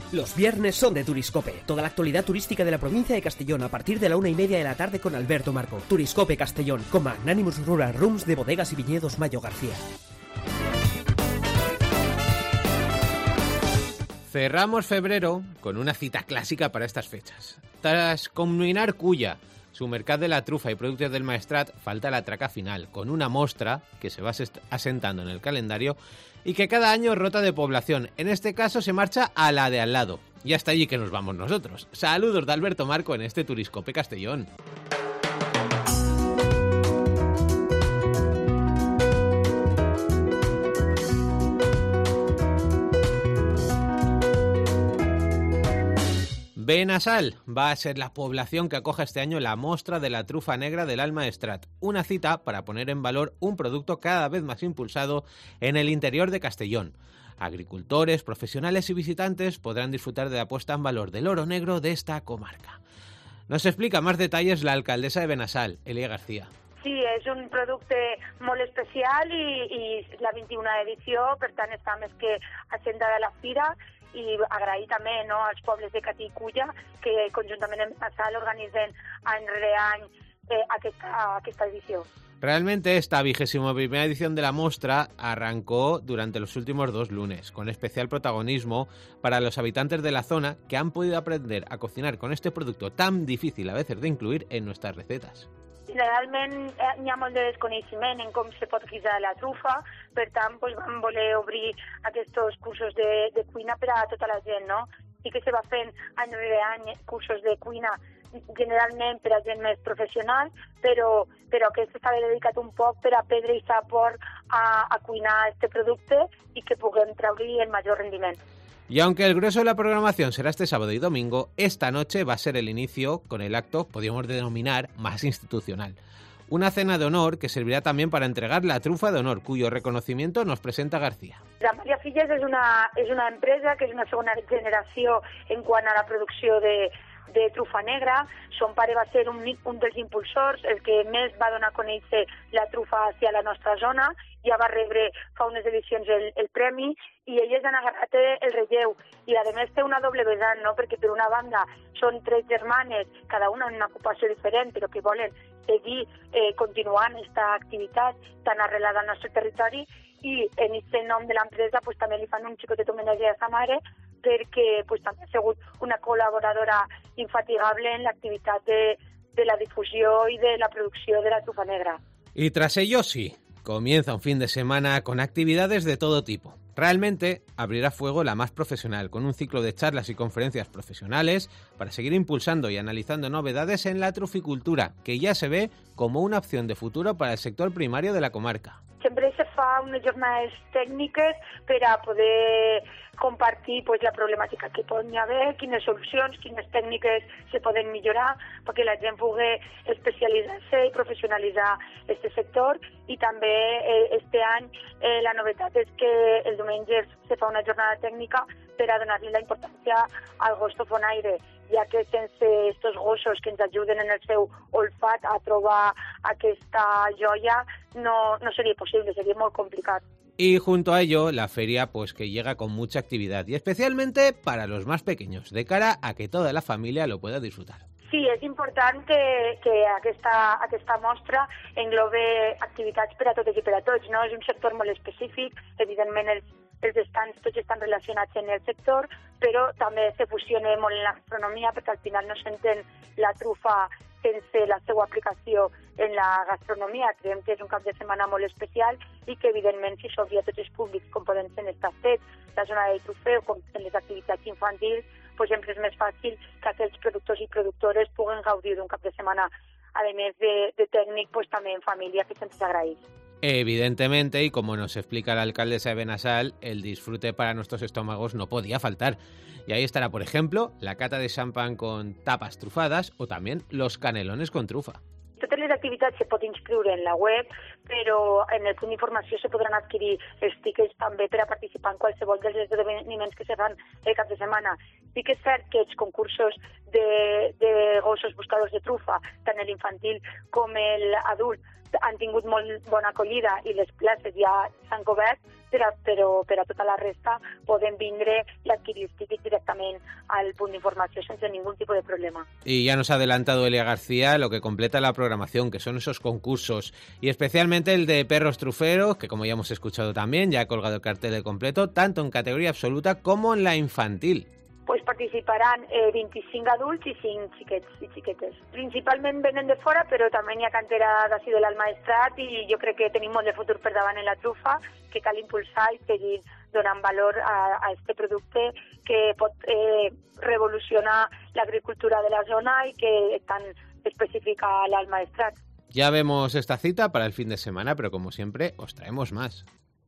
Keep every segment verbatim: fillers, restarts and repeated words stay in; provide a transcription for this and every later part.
Los viernes son de Turiscope. Toda la actualidad turística de la provincia de Castellón a partir de la una y media de la tarde con Alberto Marco. Turiscope Castellón, con Magnanimous Rural Rooms de Bodegas y Viñedos Mayo García. Cerramos febrero con una cita clásica para estas fechas. Tras culminar Culla, su mercat de la trufa y productos del Maestrat, falta la traca final, con una mostra que se va asentando en el calendario y que cada año rota de población. En este caso se marcha a la de al lado. Y hasta allí que nos vamos nosotros. Saludos de Alberto Marco en este Turiscope Castellón. Benassal va a ser la población que acoja este año la mostra de la trufa negra del Alt Maestrat, una cita para poner en valor un producto cada vez más impulsado en el interior de Castellón. Agricultores, profesionales y visitantes podrán disfrutar de la puesta en valor del oro negro de esta comarca. Nos explica más detalles la alcaldesa de Benassal, Elia García. Sí, és un producte molt especial i, i la vint-i-una edició, per tant està més que assentada a la fira, i agrair també, no, als pobles de Catí i Culla que conjuntament amb Benassal organitzen any rere any eh, aquesta, aquesta edició. Realmente esta vigésima primera edición de la muestra arrancó durante los últimos dos lunes, con especial protagonismo para los habitantes de la zona que han podido aprender a cocinar con este producto tan difícil a veces de incluir en nuestras recetas. Generalment eh, hi ha molt de desconeixement en com se pot guisar la trufa, per tant doncs, vam voler obrir aquests cursos de, de cuina per a tota la gent, no? I que se va fent any rere any cursos de cuina generalment per a gent més professional, però, però aquest estava dedicat un poc per aprendre i saber a, a cuinar este producte i que puguem treure el major rendiment. Y aunque el grueso de la programación será este sábado y domingo, esta noche va a ser el inicio con el acto, podríamos denominar, más institucional. Una cena de honor que servirá también para entregar la trufa de honor, cuyo reconocimiento nos presenta García. La Maria Filles és una, és una empresa que és una segona generació en quant a la producció de, de trufa negra. Son pare va ser un, un dels impulsors, el que més va donar a conèixer la trufa hacia la nostra zona. Ja va rebre fa unes edicions el, el premi i elles han agarrat el relleu. I a més té una doble vessant, no? Perquè per una banda són tres germanes, cada una en una ocupació diferent, però que volen seguir eh, continuant aquesta activitat tan arrelada al nostre territori, i en aquest nom de l'empresa pues, també li fan un xicotet homenatge a sa mare, perquè pues, també ha sigut una col·laboradora infatigable en l'activitat de, de la difusió i de la producció de la trufa negra. Y tras ello sí, comienza un fin de semana con actividades de todo tipo. Realmente abrirá fuego la más profesional, con un ciclo de charlas y conferencias profesionales para seguir impulsando y analizando novedades en la truficultura, que ya se ve como una opción de futuro para el sector primario de la comarca. Sempre se fa unes jornades tècniques per a poder compartir pues, la problemàtica que pot haver, quines solucions, quines tècniques se poden millorar perquè la gent pugui especialitzar-se i professionalitzar este sector. I també eh, este any eh, la novetat és que el diumenge se fa una jornada tècnica per a donar-li la importància al gos tofonaire, ja que sense estos gossos que ens ajuden en el seu olfat a trobar aquesta joia no, no seria possible, seria molt complicat. Y junto a ello, la feria pues que llega con mucha actividad, y especialmente para los más pequeños, de cara a que toda la familia lo pueda disfrutar. Sí, és important que, que aquesta, aquesta mostra englobe activitats per a totes i per a tots, no? És un sector molt específic, evidentment els, els estants tots estan relacionats en el sector, però també se fusiona molt en la gastronomia perquè al final no s'entén la trufa sense la seva aplicació en la gastronomia. Creiem que és un cap de setmana molt especial i que evidentment si s'obria a tots els públics com poden ser en els tastets, la zona de trufeu, com en les activitats infantils, pues sempre és més fàcil que aquells productors i productores puguen gaudir d'un cap de setmana, a més de, de tècnic, pues també en família, que sempre s'agraeix. Evidentemente, y como nos explica la alcaldesa de Benassal, el disfrute para nuestros estómagos no podía faltar. Y ahí estará, por ejemplo, la cata de champán con tapas trufadas o también los canelones con trufa. Totes les activitats se pot inscriure en la web, però en el punt d'informació se podran adquirir els tickets també per a participar en qualsevol dels esdeveniments que se fan el cap de setmana. Sí que és cert que els concursos de, de gossos buscadors de trufa, tant l'infantil com l'adult, han tingut molt bona acollida i les places ja s'han cobert, però, però per a tota la resta poden vindre i adquirir els tiquets directament al punt d'informació sense ningún tipo de problema. Y ya nos ha adelantado Elia García lo que completa la programación, que son esos concursos, y especialmente el de perros truferos, que como ya hemos escuchado también, ya ha colgado el cartel de completo, tanto en categoría absoluta como en la infantil. Pues participaran eh, vint-i-cinc adults i cinc xiquets i xiquetes. Principalment venen de fora, però també hi ha cantera d'ací de l'Alt Maestrat i jo crec que tenim molt de futur per davant en la trufa, que cal impulsar i seguir donant valor a, a este producte que pot eh, revolucionar l'agricultura de la zona i que tan específica a l'Alt Maestrat. Ya vemos esta cita para el fin de semana, pero como siempre os traemos más.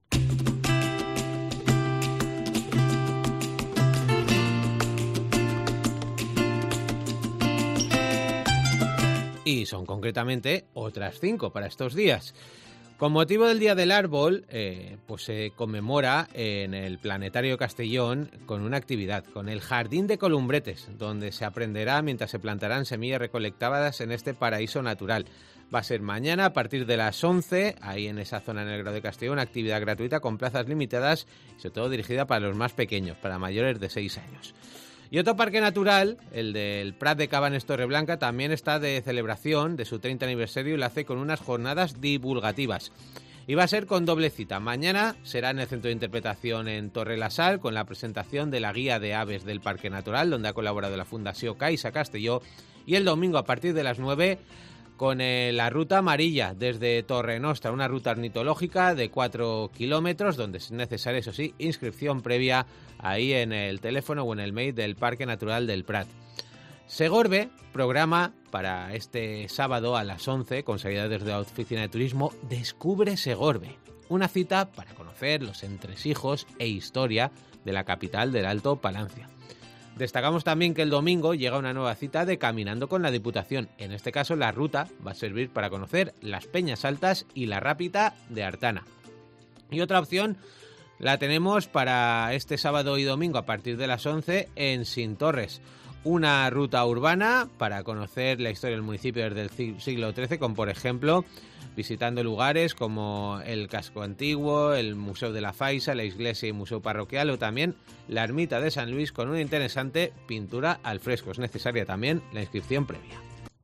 Y son concretamente otras cinco para estos días. Con motivo del Día del Árbol, eh, pues se conmemora en el Planetario Castellón con una actividad, con el Jardín de Columbretes, donde se aprenderá mientras se plantarán semillas recolectadas en este paraíso natural. Va a ser mañana a partir de las once, ahí en esa zona en el Grau de Castellón, una actividad gratuita con plazas limitadas y sobre todo dirigida para los más pequeños, para mayores de seis años. Y otro parque natural, el del Prat de Cabanes Torreblanca, también está de celebración de su treinta aniversario y lo hace con unas jornadas divulgativas. Y va a ser con doble cita. Mañana será en el Centro de Interpretación en Torre la Sal, con la presentación de la guía de aves del Parque Natural, donde ha colaborado la Fundació Caixa Castelló. Y el domingo, a partir de las nueve, con eh, la ruta amarilla desde Torre Nostra, una ruta ornitológica de cuatro kilómetros, donde es necesaria, eso sí, inscripción previa ahí en el teléfono o en el mail del Parque Natural del Prat. Segorbe programa para este sábado a las once, con salida desde la Oficina de Turismo, Descubre Segorbe, una cita para conocer los entresijos e historia de la capital del Alto Palancia. Destacamos también que el domingo llega una nueva cita de Caminando con la Diputación. En este caso, la ruta va a servir para conocer las Peñas Altas y la Rápita de Artana. Y otra opción la tenemos para este sábado y domingo a partir de las once en Sintorres. Una ruta urbana para conocer la historia del municipio desde el siglo trece, con, por ejemplo, visitando lugares como el Casco Antiguo, el Museo de la Faixa, la Iglesia y Museo Parroquial, o también la Ermita de San Luis, con una interesante pintura al fresco. Es necesaria también la inscripción previa.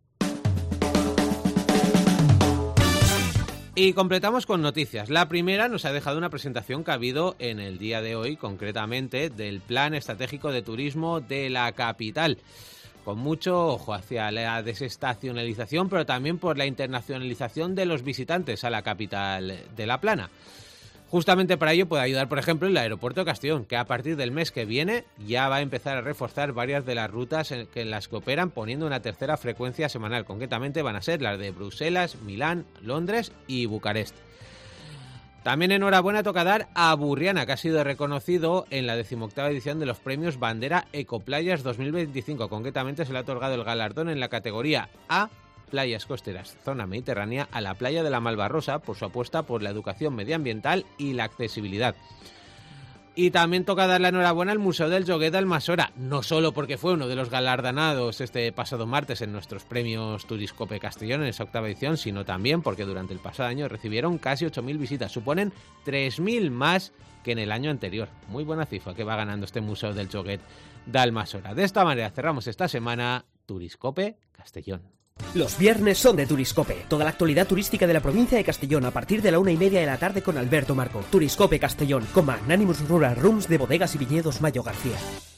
Y completamos con noticias. La primera nos ha dejado una presentación que ha habido en el día de hoy, concretamente del Plan Estratégico de Turismo de la capital, con mucho ojo hacia la desestacionalización, pero también por la internacionalización de los visitantes a la capital de La Plana. Justamente para ello puede ayudar, por ejemplo, el aeropuerto de Castellón, que a partir del mes que viene ya va a empezar a reforzar varias de las rutas en, que en las que operan, poniendo una tercera frecuencia semanal. Concretamente van a ser las de Bruselas, Milán, Londres y Bucarest. También enhorabuena toca dar a Burriana, que ha sido reconocido en la decimoctava edición de los premios Bandera Ecoplayas dos mil veinticinco. Concretamente se le ha otorgado el galardón en la categoría A, Playas Costeras, Zona Mediterránea, a la playa de la Malvarrosa por su apuesta por la educación medioambiental y la accesibilidad. Y también toca dar la enhorabuena al Museo del Joguet de Almassora, no solo porque fue uno de los galardonados este pasado martes en nuestros premios Turiscope Castellón en esa octava edición, sino también porque durante el pasado año recibieron casi ocho mil visitas, suponen tres mil más que en el año anterior. Muy buena cifra que va ganando este Museo del Joguet de Almassora. De esta manera cerramos esta semana Turiscope Castellón. Los viernes son de Turiscope, toda la actualidad turística de la provincia de Castellón a partir de la una y media de la tarde con Alberto Marco. Turiscope Castellón, con Magnanimous Rural Rooms de Bodegas y Viñedos Mayo García.